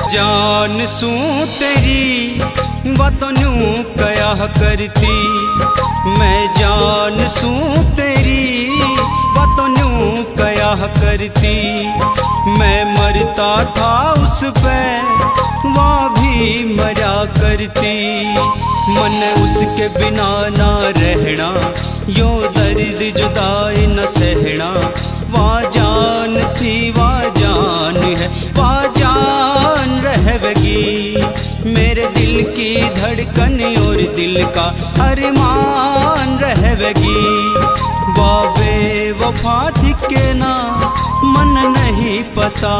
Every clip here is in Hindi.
जान सू तेरी बातों न्यू कया करती, मैं जान सू तेरी बातों न्यू कया करती। मैं मरता था उस पे वहाँ भी मरा करती, मन उसके बिना ना रहना, यो दर्द जुदाई न सहना। वहाँ जान थी वहाँ जान है, वहाँ जान रहेगी, मेरे दिल की धड़कन और दिल का अरमान रहेगी। बाबे वफा थी के ना मन नहीं पता,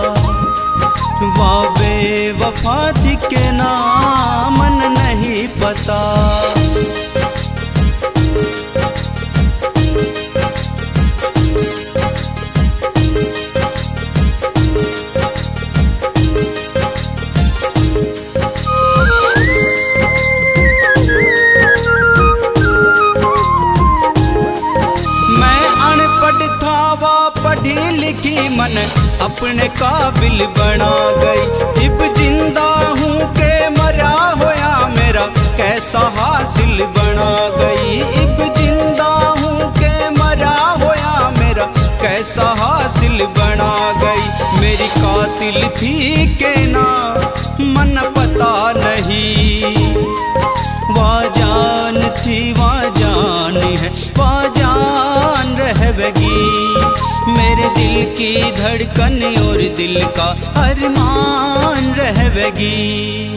बाबे वफा थी के ना मन नहीं पता। पढ़ी लिखी मन अपने काबिल बना गई, इब जिंदा हूँ के मरा होया मेरा कैसा हासिल बना गई। इब जिंदा हूँ के मरा होया मेरा कैसा हासिल बना गई। मेरी कातिल थी के ना मन पता नहीं, वहाँ जान थी वहाँ जान है, वहाँ जान रहेगी, मेरे दिल की धड़कन और दिल का अरमान रहेगी।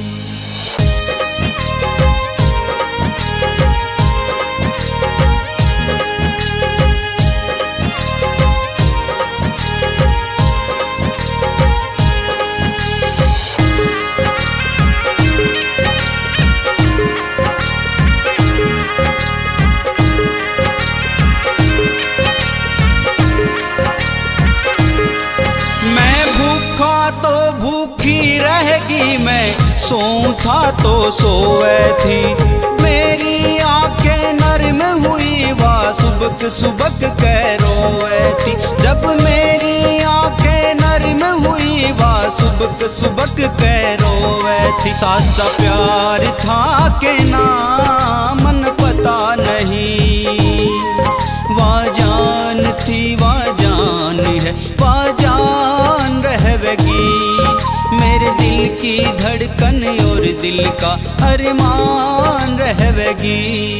तो भूखी रहेगी, मैं सोऊं था तो सोए थी, मेरी आंखें नरम हुई वह सुबक सुबक कह रोए थी। जब मेरी आंखें नरम हुई वह सुबक सुबक कह रोए थी। साचा प्यार था के ना मन पता नहीं, वह जान थी वह जान है, वह जान रहेगी, मेरे दिल की धड़कन और दिल का अरमान रहेगी।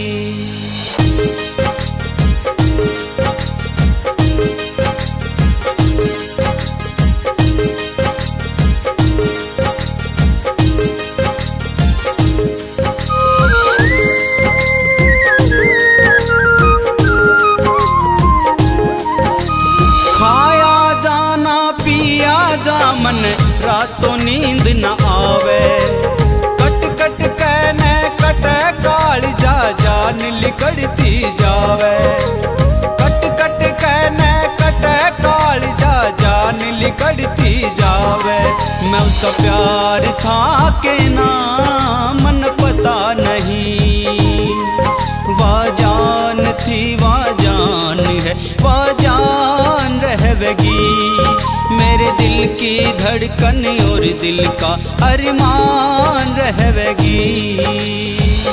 मन रातों नींद न आवे, कट कट कहने कटे काल जा जान लिकड़ती जावे। कट कट कहने कटे काल जा जान लिकड़ती जावे। मैं उसका प्यार था के ना मन पता नहीं, वह जान थी वह जान है, वह जान रहेगी, मेरे दिल की धड़कन और दिल का अरमान रहेगी।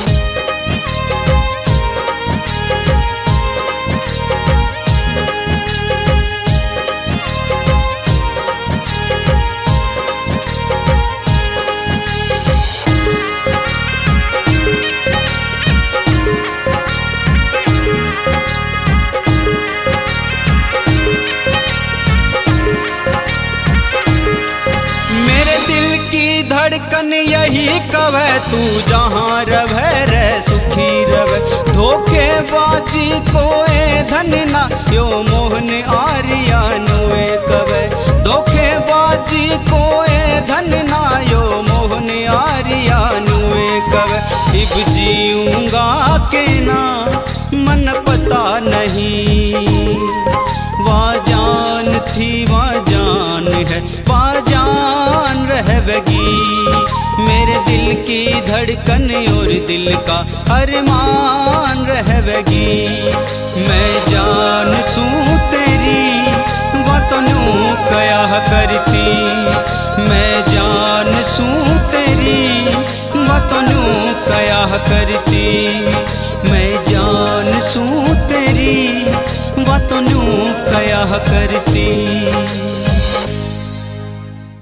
धड़कन यही कवे तू जहाँ रवे रे सुखी रवे, धोखेबाजी कोए धन ना यो मोहन आर्या नुए कवे। धोखेबाजी कोए धन ना यो मोहन आर्या नुए कवे। इब जीऊंगा के ना मन पता नहीं, वहाँ जान थी वहाँ जान है, वहाँ जान रहेगी, मेरे दिल की धड़कन और दिल का अरमान रहेगी। मैं जान सूं तेरी बातों न्यू कया करती, मैं जान करती। मैं जान सूं तेरी बातों न्यू कया करती।